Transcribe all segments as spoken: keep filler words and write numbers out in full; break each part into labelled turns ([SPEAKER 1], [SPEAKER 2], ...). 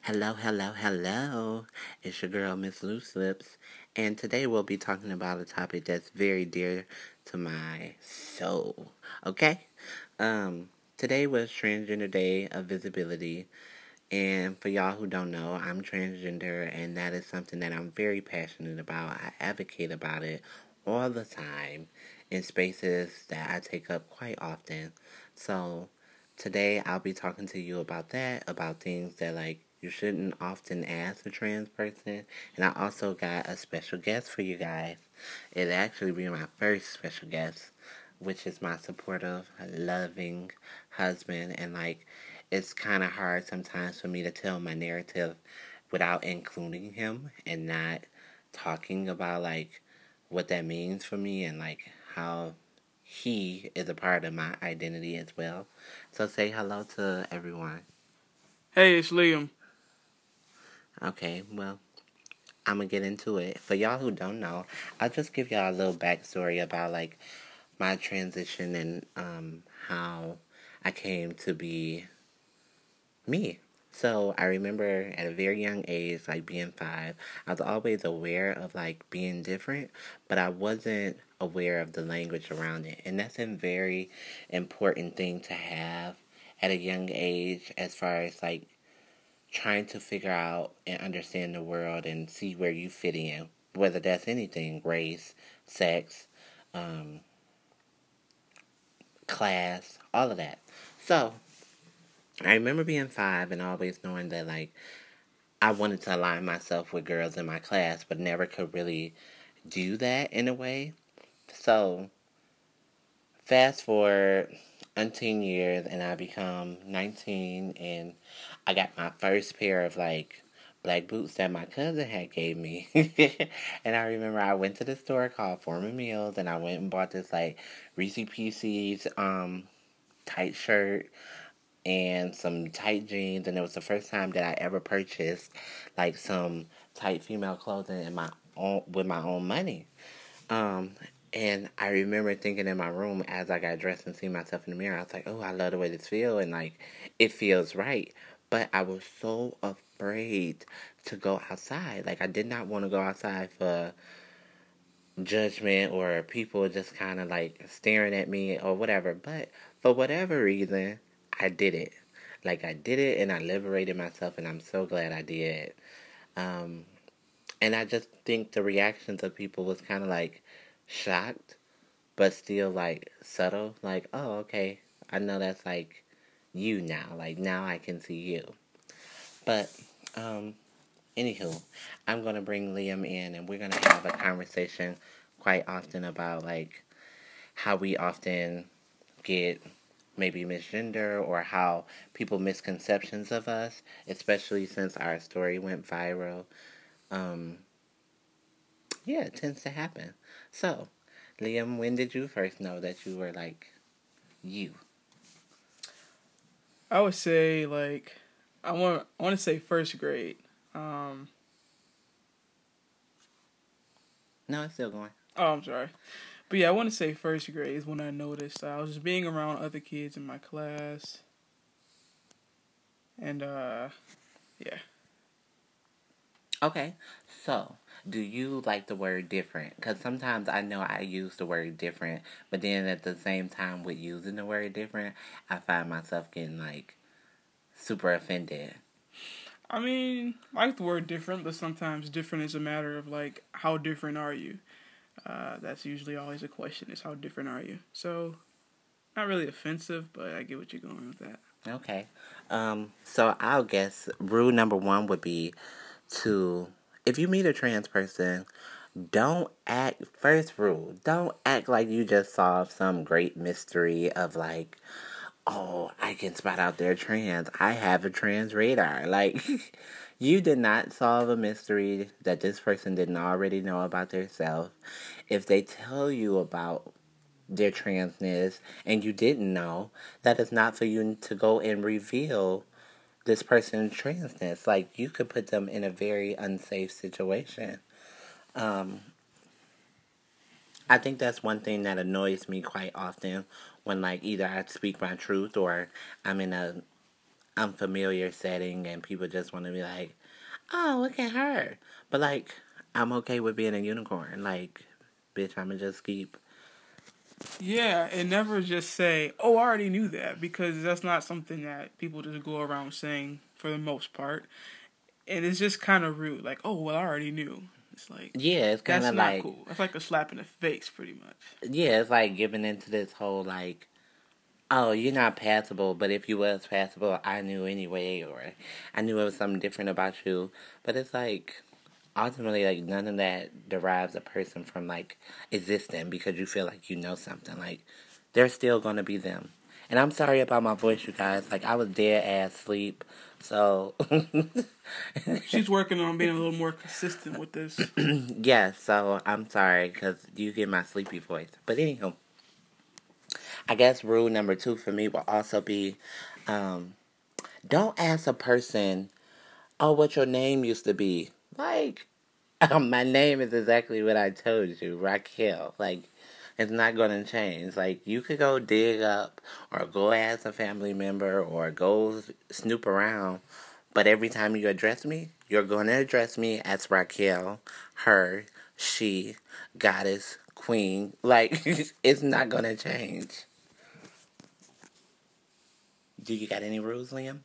[SPEAKER 1] Hello, hello, hello. It's your girl, Miss Loose Lips, and today we'll be talking about a topic that's very dear to my soul. Okay? Um, Today was Transgender Day of Visibility, and for y'all who don't know, I'm transgender, and that is something that I'm very passionate about. I advocate about it all the time in spaces that I take up quite often. So, today I'll be talking to you about that, about things that, like, you shouldn't often ask a trans person. And I also got a special guest for you guys. It'll actually be my first special guest, which is my supportive, loving husband. And, like, it's kind of hard sometimes for me to tell my narrative without including him and not talking about like what that means for me and like how he is a part of my identity as well. So say hello to everyone.
[SPEAKER 2] Hey, it's Liam.
[SPEAKER 1] Okay, well, I'm gonna get into it. For y'all who don't know, I'll just give y'all a little backstory about like my transition and um how I came to be me. So I remember at a very young age, like being five, I was always aware of like being different, but I wasn't aware of the language around it. And that's a very important thing to have at a young age as far as like trying to figure out and understand the world and see where you fit in, whether that's anything, race, sex, um, class, all of that. So I remember being five and always knowing that like I wanted to align myself with girls in my class, but never could really do that in a way. So, fast forward umpteen years, and I become nineteen, and I got my first pair of like black boots that my cousin had gave me. And I remember I went to the store called Foreman Mills, and I went and bought this like Reese Pieces um tight shirt and some tight jeans, and it was the first time that I ever purchased like some tight female clothing in my own with my own money. Um, and I remember thinking in my room as I got dressed and seeing myself in the mirror, I was like, "Oh, I love the way this feels, and like it feels right." But I was so afraid to go outside. Like I did not want to go outside for judgment or people just kind of like staring at me or whatever. But for whatever reason, I did it. Like I did it and I liberated myself, and I'm so glad I did. Um, and I just think the reactions of people was kind of like shocked, but still like subtle. Like, oh, okay, I know that's like you now. Like now I can see you. But um, anywho, I'm gonna bring Liam in, and we're gonna have a conversation quite often about like how we often get maybe misgender or how people misconceptions of us, especially since our story went viral. Um, yeah, it tends to happen. So, Liam, when did you first know that you were like you?
[SPEAKER 2] I would say like I want I want to say first grade. Um,
[SPEAKER 1] No, it's still going.
[SPEAKER 2] oh, I'm sorry, but yeah, I want to say first grade is when I noticed I was just being around other kids in my class, and uh, yeah.
[SPEAKER 1] Okay, so do you like the word different? Because sometimes I know I use the word different, but then at the same time with using the word different, I find myself getting like super offended.
[SPEAKER 2] I mean, I like the word different, but sometimes different is a matter of like how different are you. Uh, that's usually always a question: is how different are you? So not really offensive, but I get what you're going with that.
[SPEAKER 1] Okay, um, so I'll guess rule number one would be to, if you meet a trans person, don't act, first rule, don't act like you just solved some great mystery of like, oh, I can spot out they're trans. I have a trans radar. Like, you did not solve a mystery that this person didn't already know about themselves. If they tell you about their transness and you didn't know, that is not for you to go and reveal this person's transness. Like, you could put them in a very unsafe situation. Um, I think that's one thing that annoys me quite often when, like, either I speak my truth or I'm in a unfamiliar setting and people just want to be like, oh, look at her. But, like, I'm okay with being a unicorn. Like, bitch, I'm going to just keep.
[SPEAKER 2] Yeah, and never just say, oh, I already knew that, because that's not something that people just go around saying for the most part. And it's just kind of rude. Like, oh, well, I already knew. It's like,
[SPEAKER 1] Yeah, it's kind
[SPEAKER 2] that's
[SPEAKER 1] of
[SPEAKER 2] not
[SPEAKER 1] like.
[SPEAKER 2] cool. That's like a slap in the face, pretty much.
[SPEAKER 1] Yeah, it's like giving into this whole, like, oh, you're not passable, but if you was passable, I knew anyway, or I knew it was something different about you. But it's like, ultimately, like, none of that derives a person from, like, existing because you feel like you know something. Like, they're still going to be them. And I'm sorry about my voice, you guys. Like, I was dead ass sleep, so...
[SPEAKER 2] She's working on being a little more consistent with this.
[SPEAKER 1] Yeah, so I'm sorry, because you get my sleepy voice. But anywho, I guess rule number two for me will also be, um, don't ask a person, oh, what your name used to be. Like, um, my name is exactly what I told you, Raquel. Like, it's not going to change. Like, you could go dig up or go ask a family member or go snoop around. But every time you address me, you're going to address me as Raquel, her, she, goddess, queen. Like, it's not going to change. Do you got any rules, Liam?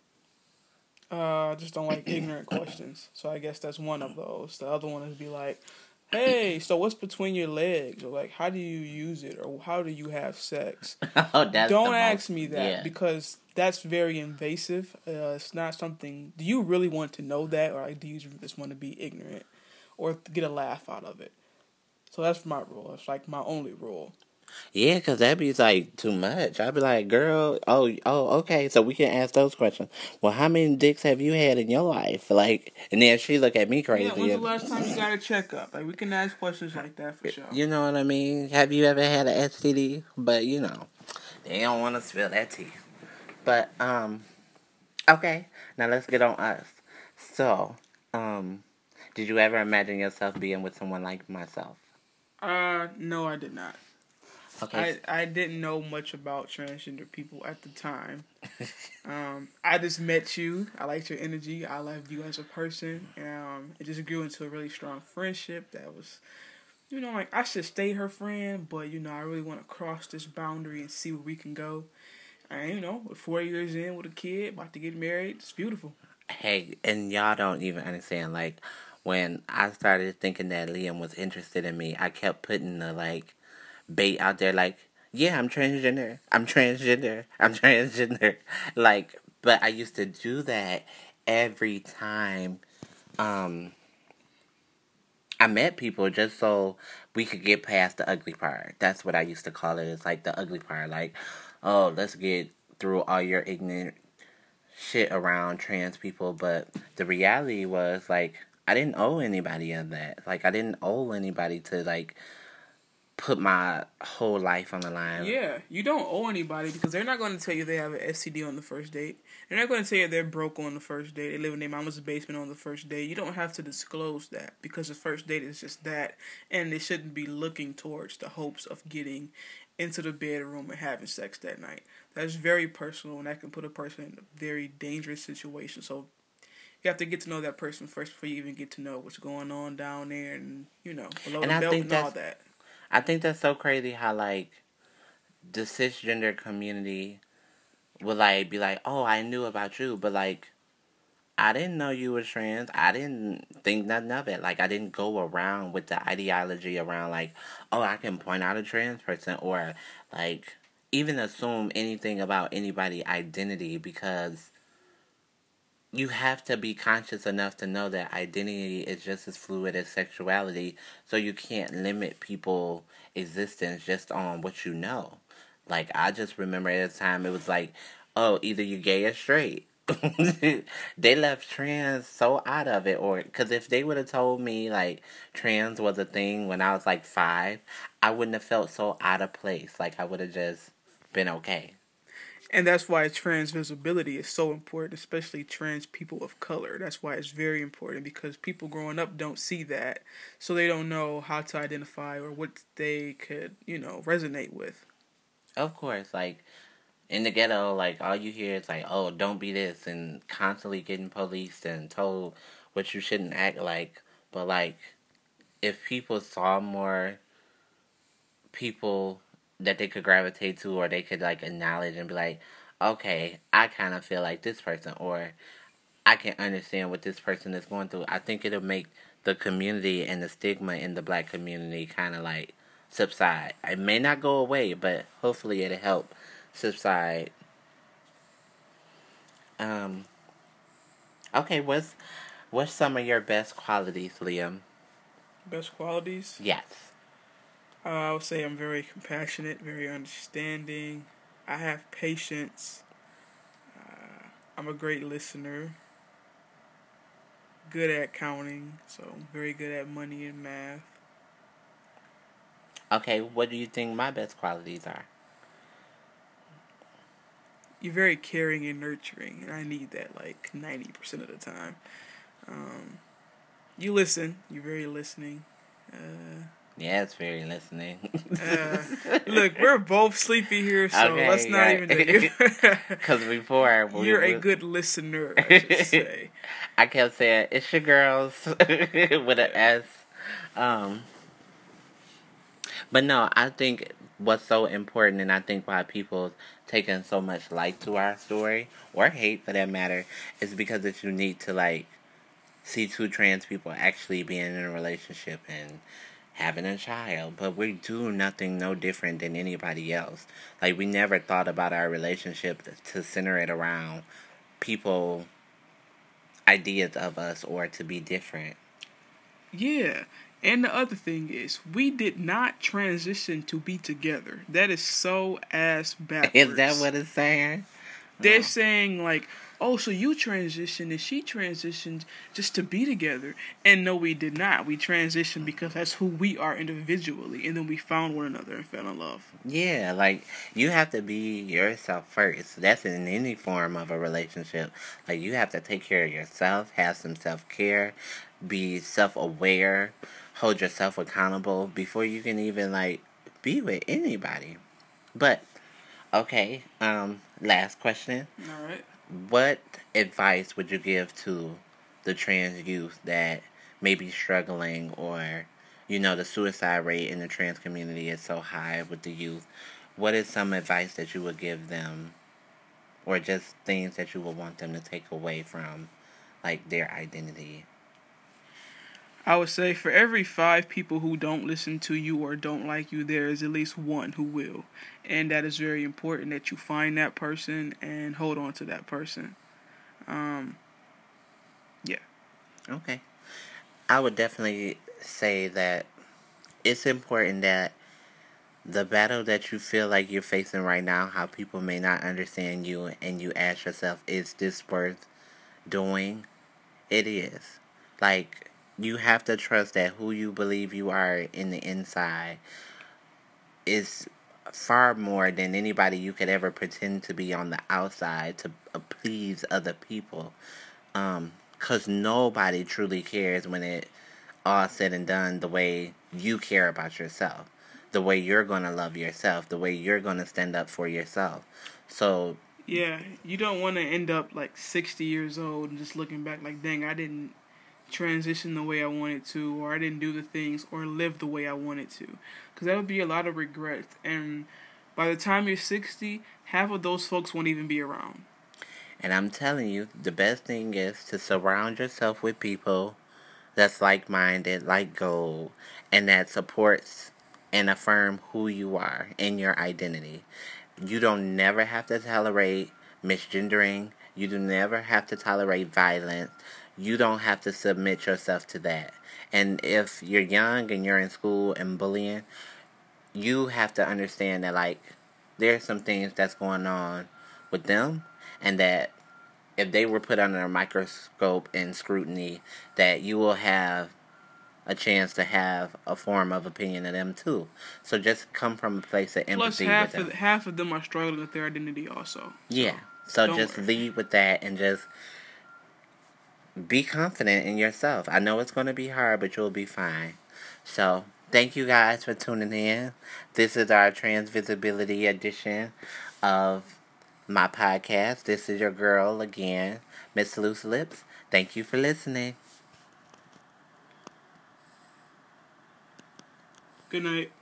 [SPEAKER 2] Uh, I just don't like ignorant questions. So I guess that's one of those. The other one is be like, hey, so what's between your legs? Or like, how do you use it? Or how do you have sex?
[SPEAKER 1] Oh, that's
[SPEAKER 2] Don't
[SPEAKER 1] the
[SPEAKER 2] ask
[SPEAKER 1] most,
[SPEAKER 2] me that
[SPEAKER 1] yeah.
[SPEAKER 2] because that's very invasive. Uh, it's not something. Do you really want to know that, or like, do you just want to be ignorant or get a laugh out of it? So that's my rule. It's like my only rule.
[SPEAKER 1] Yeah, because that'd be like too much. I'd be like, girl, oh, oh, okay, so we can ask those questions. Well, how many dicks have you had in your life? Like, and then she look at me crazy.
[SPEAKER 2] Yeah, when's the
[SPEAKER 1] and,
[SPEAKER 2] last time you got a checkup? Like, we can ask questions like that for sure.
[SPEAKER 1] You know what I mean? Have you ever had an S T D? But, you know, they don't want to spill that tea. But, um, okay, now let's get on us. So, um, did you ever imagine yourself being with someone like myself?
[SPEAKER 2] Uh, no, I did not.
[SPEAKER 1] Okay.
[SPEAKER 2] I, I didn't know much about transgender people at the time. um, I just met you. I liked your energy. I loved you as a person. Um, it just grew into a really strong friendship that was, you know, like I should stay her friend, but, you know, I really want to cross this boundary and see where we can go. And, you know, we're four years in with a kid, about to get married. It's beautiful.
[SPEAKER 1] Hey, and y'all don't even understand, like, when I started thinking that Liam was interested in me, I kept putting the, like, bait out there, like, yeah, I'm transgender, I'm transgender, I'm transgender. Like, but I used to do that every time um, I met people just so we could get past the ugly part. That's what I used to call it. It's like the ugly part. Like, oh, let's get through all your ignorant shit around trans people. But the reality was, like, I didn't owe anybody of that. Like, I didn't owe anybody to, like, put my whole life on the line.
[SPEAKER 2] Yeah, you don't owe anybody because they're not going to tell you they have an S T D on the first date. They're not going to tell you they're broke on the first date. They live in their mama's basement on the first date. You don't have to disclose that because the first date is just that, and they shouldn't be looking towards the hopes of getting into the bedroom and having sex that night. That's very personal, and that can put a person in a very dangerous situation. So you have to get to know that person first before you even get to know what's going on down there and, you know, below
[SPEAKER 1] And
[SPEAKER 2] the
[SPEAKER 1] I
[SPEAKER 2] belt
[SPEAKER 1] think
[SPEAKER 2] and all
[SPEAKER 1] that's-
[SPEAKER 2] that.
[SPEAKER 1] I think that's so crazy how, like, the cisgender community would, like, be like, oh, I knew about you, but, like, I didn't know you were trans. I didn't think nothing of it. Like, I didn't go around with the ideology around, like, oh, I can point out a trans person or, like, even assume anything about anybody's identity because you have to be conscious enough to know that identity is just as fluid as sexuality, so you can't limit people's existence just on what you know. Like, I just remember at the time it was like, oh, either you gay or straight. They left trans so out of it, or because if they would have told me like trans was a thing when I was like five, I wouldn't have felt so out of place. Like, I would have just been okay.
[SPEAKER 2] And that's why trans visibility is so important, especially trans people of color. That's why it's very important because people growing up don't see that, so they don't know how to identify or what they could, you know, resonate with.
[SPEAKER 1] Of course, like, in the ghetto, like, all you hear is like, oh, don't be this, and constantly getting policed and told what you shouldn't act like. But, like, if people saw more people that they could gravitate to, or they could, like, acknowledge and be like, okay, I kind of feel like this person, or I can understand what this person is going through, I think it'll make the community and the stigma in the black community kind of, like, subside. It may not go away, but hopefully it'll help subside. Um. Okay, what's what's some of your best qualities, Liam?
[SPEAKER 2] Best qualities?
[SPEAKER 1] Yes.
[SPEAKER 2] Uh, I would say I'm very compassionate, very understanding. I have patience. Uh, I'm a great listener. Good at counting, so I'm very good at money and math.
[SPEAKER 1] Okay, what do you think my best qualities are?
[SPEAKER 2] You're very caring and nurturing, and I need that like ninety percent of the time. Um, you listen. You're very listening. Uh,
[SPEAKER 1] yeah, it's very listening.
[SPEAKER 2] uh, look, we're both sleepy here, so
[SPEAKER 1] okay,
[SPEAKER 2] let's not
[SPEAKER 1] right.
[SPEAKER 2] even do
[SPEAKER 1] Because before...
[SPEAKER 2] We, You're we, a good listener, I should say.
[SPEAKER 1] I kept saying, it's your girls, with an S. Um, but no, I think what's so important, and I think why people taking so much like to our story, or hate for that matter, is because it's unique to, like, see two trans people actually being in a relationship and having a child. But we do nothing no different than anybody else. Like, we never thought about our relationship to center it around people ideas of us or to be different.
[SPEAKER 2] Yeah. And the other thing is, we did not transition to be together. That is so ass backwards.
[SPEAKER 1] Is that what it's saying?
[SPEAKER 2] They're oh. saying, like, oh, so you transitioned and she transitioned just to be together. And no, we did not. We transitioned because that's who we are individually. And then we found one another and fell in love.
[SPEAKER 1] Yeah, like, you have to be yourself first. That's in any form of a relationship. Like, you have to take care of yourself, have some self-care, be self-aware, hold yourself accountable before you can even, like, be with anybody. But, okay, um, last question.
[SPEAKER 2] All right.
[SPEAKER 1] What advice would you give to the trans youth that may be struggling, or, you know, the suicide rate in the trans community is so high with the youth? What is some advice that you would give them, or just things that you would want them to take away from, like, their identity?
[SPEAKER 2] I would say for every five people who don't listen to you or don't like you, there is at least one who will. And that is very important that you find that person and hold on to that person. Um, yeah.
[SPEAKER 1] Okay. I would definitely say that it's important that the battle that you feel like you're facing right now, how people may not understand you, and you ask yourself, is this worth doing? It is. Like, you have to trust that who you believe you are in the inside is far more than anybody you could ever pretend to be on the outside to uh, please other people. Um, 'cause nobody truly cares when it all said and done the way you care about yourself, the way you're going to love yourself, the way you're going to stand up for yourself. So,
[SPEAKER 2] yeah, you don't want to end up like sixty years old and just looking back like, dang, I didn't transition the way I wanted to, or I didn't do the things or live the way I wanted to, because that would be a lot of regret. And by the time you're sixty, half of those folks won't even be around.
[SPEAKER 1] And I'm telling you, the best thing is to surround yourself with people that's like-minded, like gold, and that supports and affirm who you are in your identity. You don't never have to tolerate misgendering. You do never have to tolerate violence. You don't have to submit yourself to that. And if you're young and you're in school and bullying, you have to understand that, like, there's some things that's going on with them, and that if they were put under a microscope and scrutiny, that you will have a chance to have a form of opinion of them too. So just come from a place of empathy.
[SPEAKER 2] Plus, half
[SPEAKER 1] with them.
[SPEAKER 2] Of, half of them are struggling with their identity also.
[SPEAKER 1] Yeah. So,
[SPEAKER 2] so
[SPEAKER 1] just
[SPEAKER 2] worry.
[SPEAKER 1] lead with that and just be confident in yourself. I know it's going to be hard, but you'll be fine. So, thank you guys for tuning in. This is our Trans Visibility edition of my podcast. This is your girl again, Miss Loose Lips. Thank you for listening.
[SPEAKER 2] Good night.